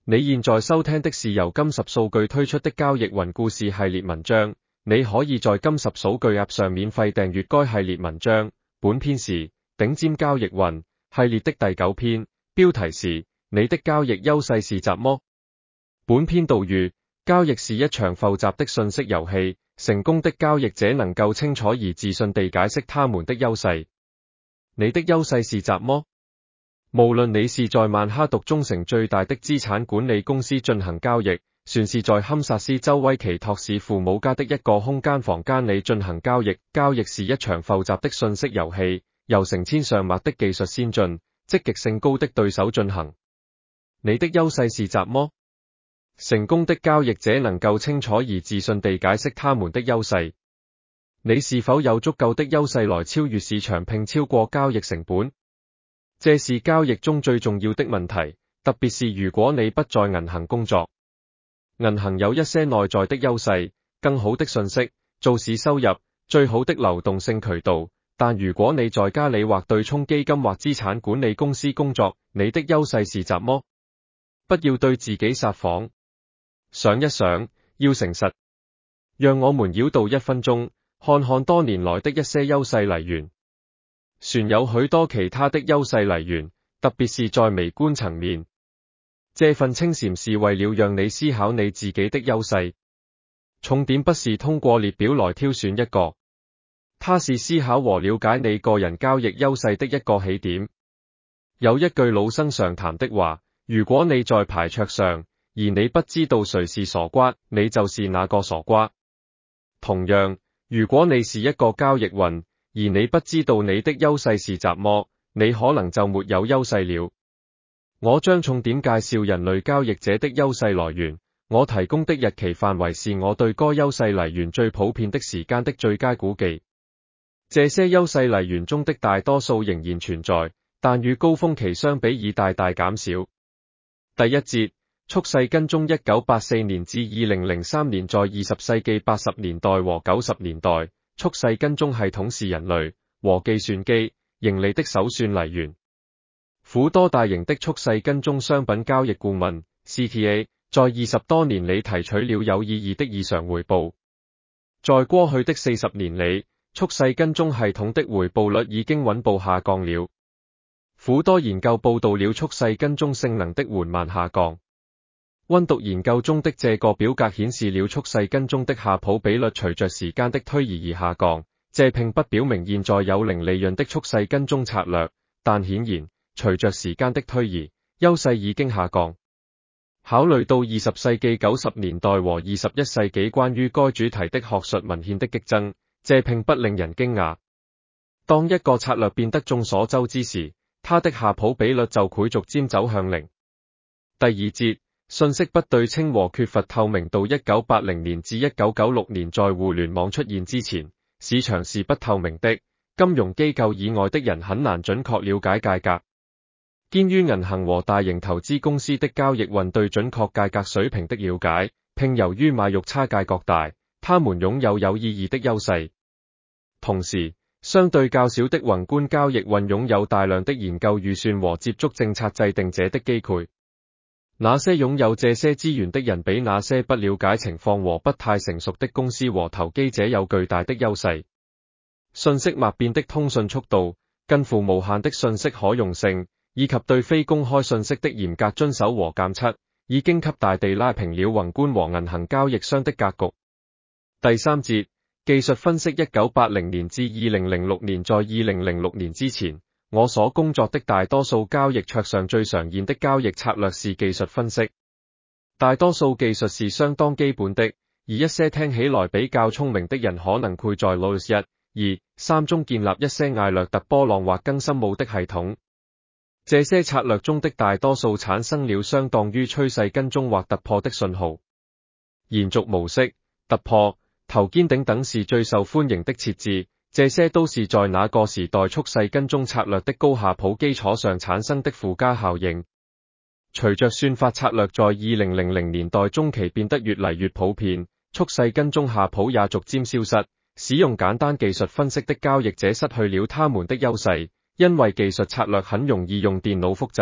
你現在收聽的是由金十數據推出的交易雲故事系列文章，你可以在金十數據 App 上免費訂閱該系列文章。本篇是頂尖交易雲系列的第9篇，標題是你的交易優勢是什麼？本篇導語：交易是一場複雜的信息遊戲，成功的交易者能夠清楚而自信地解釋他們的優勢。你的優勢是什麼？無論你是在曼哈頓中城最大的資產管理公司進行交易，還是在堪薩斯州威奇托市父母家的一個空間房間裏進行交易，交易是一場複雜的信息遊戲，由成千上萬的技術先進、積極性高的對手進行。你的優勢是什麼？成功的交易者能夠清楚而自信地解釋他們的優勢。你是否有足夠的優勢來超越市場並超過交易成本？這是交易中最重要的問題，特別是如果你不在銀行工作。銀行有一些內在的優勢，更好的信息、做市收入、最好的流動性渠道，但如果你在家裏或對沖基金或資產管理公司工作，你的優勢是什麼？不要對自己撒謊。想一想，要誠實。讓我們繞道1分鐘，看看多年來的一些優勢來源。船有許多其他的優勢來源，特別是在微觀層面。這份清禪是為了讓你思考你自己的優勢。重點不是通過列表來挑選一個，它是思考和了解你個人交易優勢的一個起點。有一句老生常談的話，如果你在牌桌上，而你不知道誰是傻瓜，你就是那個傻瓜。同樣，如果你是一個交易雲，而你不知道你的優勢是什麼，你可能就沒有優勢了。我將重點介紹人類交易者的優勢來源，我提供的日期範圍是我對該優勢來源最普遍的時間的最佳估計。這些優勢來源中的大多數仍然存在，但與高峰期相比已大大減少。第一節，蓄勢跟蹤1984年至2003年，在20世紀80年代和90年代，蓄勢跟蹤系統是人類和計算機盈利的首選來源。輔多大型的蓄勢跟蹤商品交易顧問 CTA 在20多年裡提取了有意義的異常回報。在過去的40年裡，蓄勢跟蹤系統的回報率已經穩步下降了。輔多研究報道了蓄勢跟蹤性能的緩慢下降。溫讀研究中的這個表格顯示了蓄勢跟蹤的夏普比率隨着時間的推移而下降。這並不表明現在有零利潤的蓄勢跟蹤策略，但顯然，隨着時間的推移，優勢已經下降。考慮到20世紀90年代和21世紀關於該主題的學術文獻的激增，這並不令人驚訝。當一個策略變得眾所周知時，它的夏普比率就會逐漸走向零。第二節，信息不對稱和缺乏透明度。1980年至1996年，在互聯網出現之前，市場是不透明的，金融機構以外的人很難準確了解價格。堅於銀行和大型投資公司的交易雲對準確價格水平的了解，並由於賣肉差價各大，他們擁有意義的優勢。同時，相對較小的宏觀交易雲擁有大量的研究預算和接觸政策制定者的機會。那些擁有這些資源的人比那些不了解情況和不太成熟的公司和投機者有巨大的優勢。信息脈變的通訊速度、近乎無限的信息可用性，以及對非公開信息的嚴格遵守和監測，已經給大地拉平了宏觀和銀行交易商的格局。第三節，技術分析。1980年至2006年，在2006年之前，我所工作的大多數交易桌上最常見的交易策略是技術分析。大多數技術是相當基本的，而一些聽起來比較聰明的人可能會在 Lotus 1、2、3中建立一些艾略特波浪或更深奧的系統。這些策略中的大多數產生了相當於趨勢跟蹤或突破的信號。延續模式、突破、頭肩頂等是最受歡迎的設置，這些都是在那個時代蓄勢跟蹤策略的高夏普基礎上產生的附加效應。隨着算法策略在2000年代中期變得越嚟越普遍，蓄勢跟蹤夏普也逐漸消失，使用簡單技術分析的交易者失去了他們的優勢。因為技術策略很容易用電腦複製，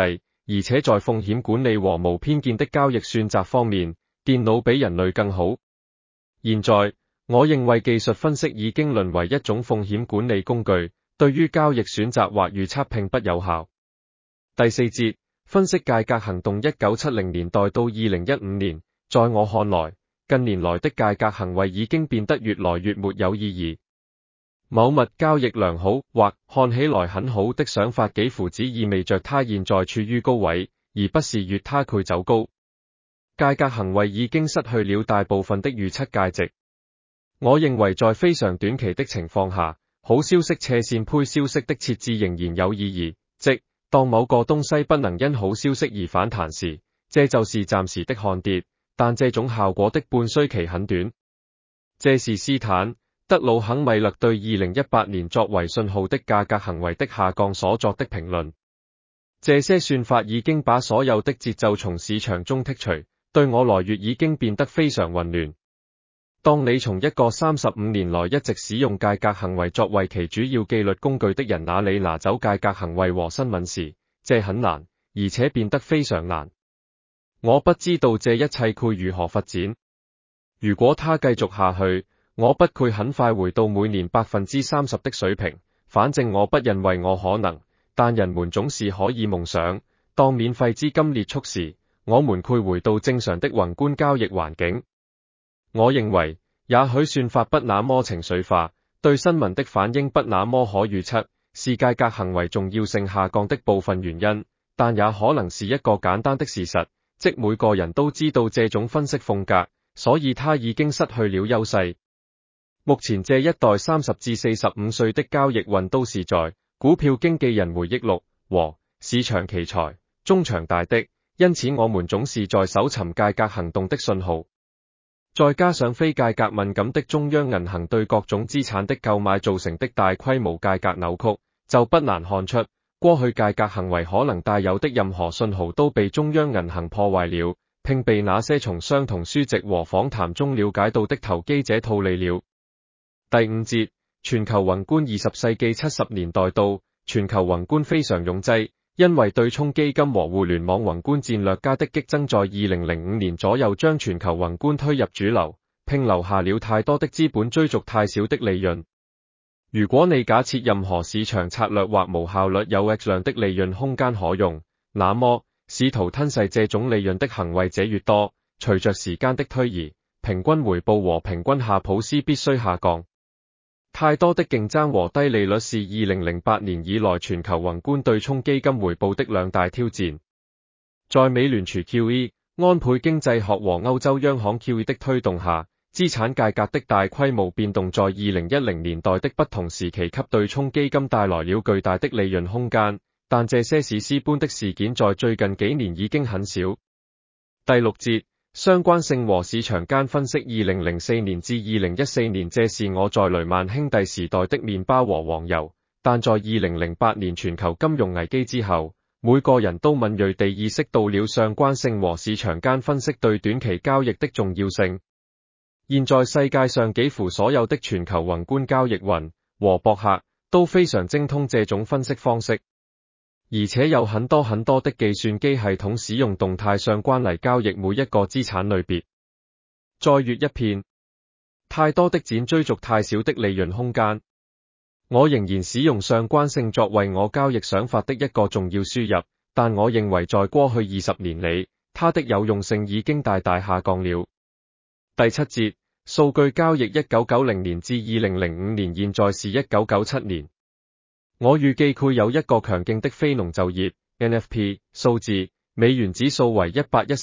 而且在風險管理和無偏見的交易選擇方面，電腦比人類更好。現在，我認為技術分析已經淪為一種風險管理工具，對於交易選擇或預測並不有效。第四節，分析價格行動1970年代到2015年，在我看來，近年來的價格行為已經變得越來越沒有意義。某物交易良好或看起來很好的想法幾乎只意味着它現在處於高位，而不是越它佢走高。價格行為已經失去了大部分的預測價值。我認為在非常短期的情況下，好消息斜線配消息的設置仍然有意義，即當某個東西不能因好消息而反彈時，這就是暫時的看跌，但這種效果的半衰期很短。這是斯坦德魯肯米勒對2018年作為信號的價格行為的下降所作的評論。這些算法已經把所有的節奏從市場中剔除，對我來說已經變得非常混亂。當你從一個35年來一直使用價格行為作為其主要紀律工具的人那裡拿走價格行為和新聞時，這很難，而且變得非常難。我不知道這一切會如何發展。如果它繼續下去，我不會很快回到每年 30% 的水平，反正我不認為我可能，但人們總是可以夢想。當免費資金列速時，我們會回到正常的宏觀交易環境。我認為，也許算法不那麼情緒化，對新聞的反應不那麼可預測，是價格行為重要性下降的部分原因，但也可能是一個簡單的事實，即每個人都知道這種分析風格，所以他已經失去了優勢。目前這一代30至45歲的交易運都是在股票經紀人回憶錄和市場奇才中長大的，因此我們總是在搜尋價格行動的信號。再加上非價格敏感的中央銀行對各種資產的購買造成的大規模價格扭曲，就不難看出，過去價格行為可能帶有的任何信號都被中央銀行破壞了，並被那些從相同書籍和訪談中了解到的投機者套利了。第五節，全球宏觀20世紀70年代到，全球宏觀非常擁擠，因為對沖基金和互聯網宏觀戰略家的激增在2005年左右將全球宏觀推入主流，並留下了太多的資本追逐太少的利潤。如果你假設任何市場策略或無效率有 X 量的利潤空間可用，那麼試圖吞噬這種利潤的行為者越多，隨着時間的推移，平均回報和平均夏普斯必須下降。太多的競爭和低利率是2008年以來全球宏觀對沖基金回報的兩大挑戰。在美聯儲 QE、安倍經濟學和歐洲央行 QE 的推動下，資產價格的大規模變動在2010年代的不同時期給對沖基金帶來了巨大的利潤空間，但這些史詩般的事件在最近幾年已經很少。第六節，相關性和市場間分析2004年至2014年，這是我在雷曼兄弟時代的麵包和黃油，但在2008年全球金融危機之後，每個人都敏銳地意識到了相關性和市場間分析對短期交易的重要性。現在世界上幾乎所有的全球宏觀交易雲和博客都非常精通這種分析方式。而且有很多的計算機系統使用動態相關嚟交易每一個資產類別。再閱一遍，太多的錢追逐太少的利潤空間。我仍然使用相關性作為我交易想法的一個重要輸入，但我認為在過去20年裡，它的有用性已經大大下降了。第七節，數據交易1990年至2005年，現在是1997年。我預計會有一個強勁的非農就業 NFP 數字，美元指數為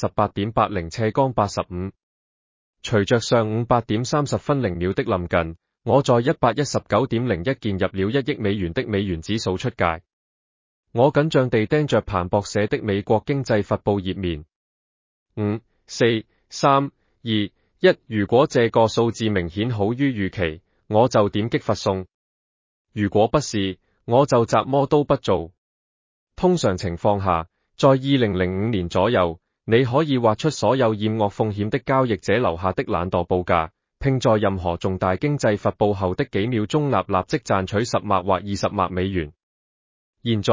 118.80/85。隨着上午8點30分0秒的臨近，我在 119.01 建入了1億美元的美元指數出界。我緊張地盯着彭博社的美國經濟發佈頁面。5、4、3、2、1，如果這個數字明顯好於預期，我就點擊發送；如果不是，我就什麼都不做。通常情況下，在2005年左右，你可以畫出所有厭惡風險的交易者留下的懶惰報價，並在任何重大經濟發佈後的幾秒鐘立即賺取10萬或20萬美元。現在，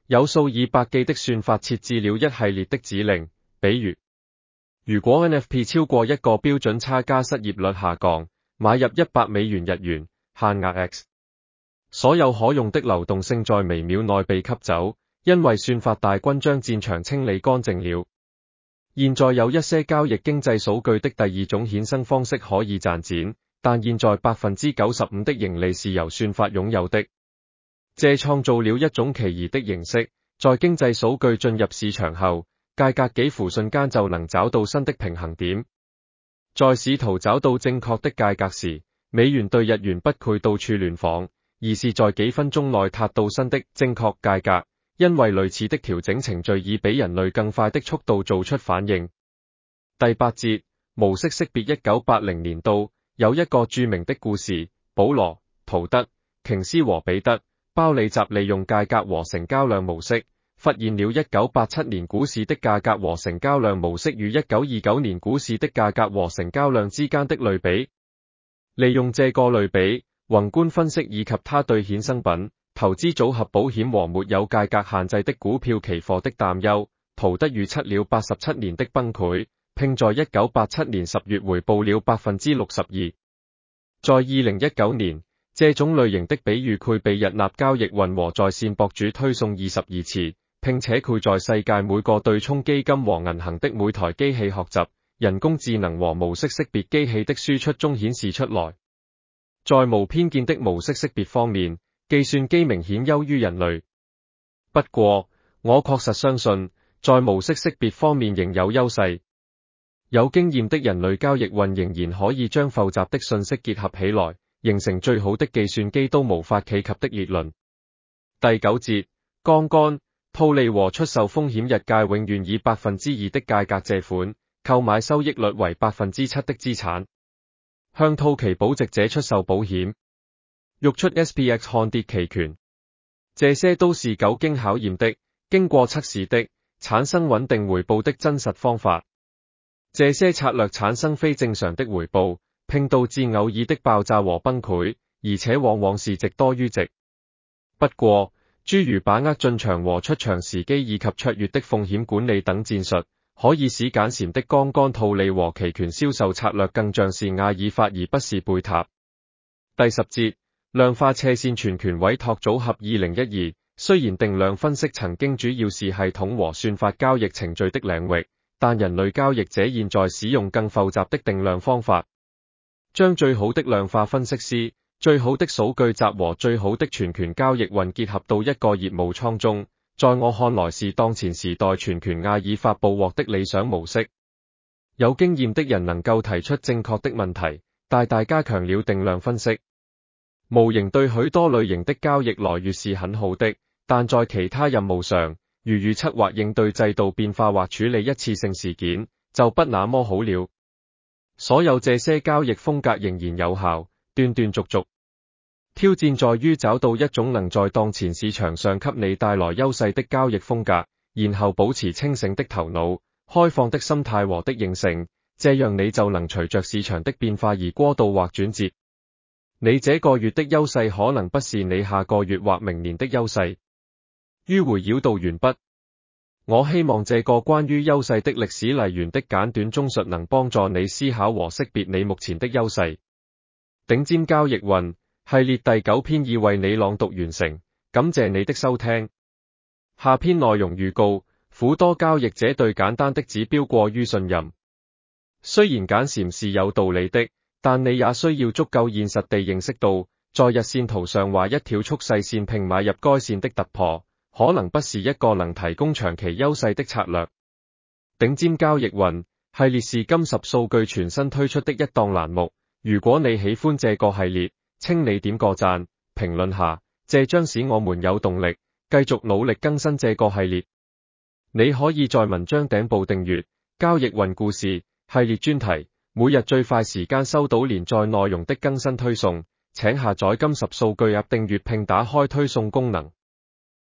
有數以百計的算法設置了一系列的指令，比如果 NFP 超過一個標準差加失業率下降，買入$100日元，限額 X。所有可用的流動性在微秒內被吸走，因為算法大軍將戰場清理乾淨了。現在有一些交易經濟數據的第二種衍生方式可以賺錢，但現在 95% 的盈利是由算法擁有的。這創造了一種奇異的形式，在經濟數據進入市場後，價格幾乎瞬間就能找到新的平衡點。在試圖找到正確的價格時，美元對日元不會到處亂晃，而是在幾分鐘內達到新的正確價格，因為類似的調整程序以比人類更快的速度做出反應。第8節，模式識別。1980年度有一個著名的故事，保羅、圖德、瓊斯和彼得、鮑里澤利用價格和成交量模式，發現了1987年股市的價格和成交量模式與1929年股市的價格和成交量之間的類比。利用這個類比，宏觀分析以及他對衍生品、投資組合、保險和沒有價格限制的股票期貨的擔憂，圖德預測了87年的崩潰，並在1987年10月回報了 62%。在2019年，這種類型的比喻會被日納交易運和在線博主推送22次，並且會在世界每個對沖基金和銀行的每台機器學習、人工智能和模式識別機器的輸出中顯示出來。在無偏見的模式識別方面，計算機明顯優於人類。不過，我確實相信，在模式識別方面仍有優勢。有經驗的人類交易運仍然可以將複雜的信息結合起來，形成最好的計算機都無法企及的列論。第9節，槓桿、套利和出售風險。日界永遠以 2% 的價格借款，購買收益率為 7% 的資產，向套期保值者出售保險，欲出 SPX 看跌期權。這些都是久經考驗的、經過測試的、產生穩定回報的真實方法。這些策略產生非正常的回報，並導致偶爾的爆炸和崩潰，而且往往是值多於值。不過，諸如把握進場和出場時機以及卓越的風險管理等戰術，可以使簡禪的槓桿套利和期權銷售策略更像是阿爾法而不是貝塔。第10節，量化斜線全權委託組合。2012，雖然定量分析曾經主要是系統和算法交易程序的領域，但人類交易者現在使用更複雜的定量方法，將最好的量化分析師、最好的數據集和最好的全權交易運結合到一個業務倉中。在我看來是當前時代全權阿爾法捕獲的理想模式。有經驗的人能夠提出正確的問題，大大加強了定量分析。模型對許多類型的交易來說是很好的，但在其他任務上，如預測或應對制度變化或處理一次性事件，就不那麼好了。所有這些交易風格仍然有效，斷斷續續。挑戰在於找到一種能在當前市場上給你帶來優勢的交易風格，然後保持清醒的頭腦、開放的心態和的應性，這樣你就能隨着市場的變化而過渡或轉折。你這個月的優勢可能不是你下個月或明年的優勢。迂迴繞道完畢。我希望這個關於優勢的歷史來源的簡短綜述能幫助你思考和識別你目前的優勢。頂尖交易運系列第9篇已為你朗讀完成，感謝你的收聽。下篇內容預告：輔多交易者對簡單的指標過於信任。雖然簡禪是有道理的，但你也需要足夠現實地認識到，在日線圖上畫一條速細線並買入該線的突破，可能不是一個能提供長期優勢的策略。頂尖交易運系列是金10數據全新推出的一檔欄目，如果你喜歡這個系列，請你點個讚，評論下，這將使我們有動力，繼續努力更新這個系列。你可以在文章頂部訂閱交易運故事系列專題，每日最快時間收到連載內容的更新推送，請下載金10數據 App 訂閱並打開推送功能。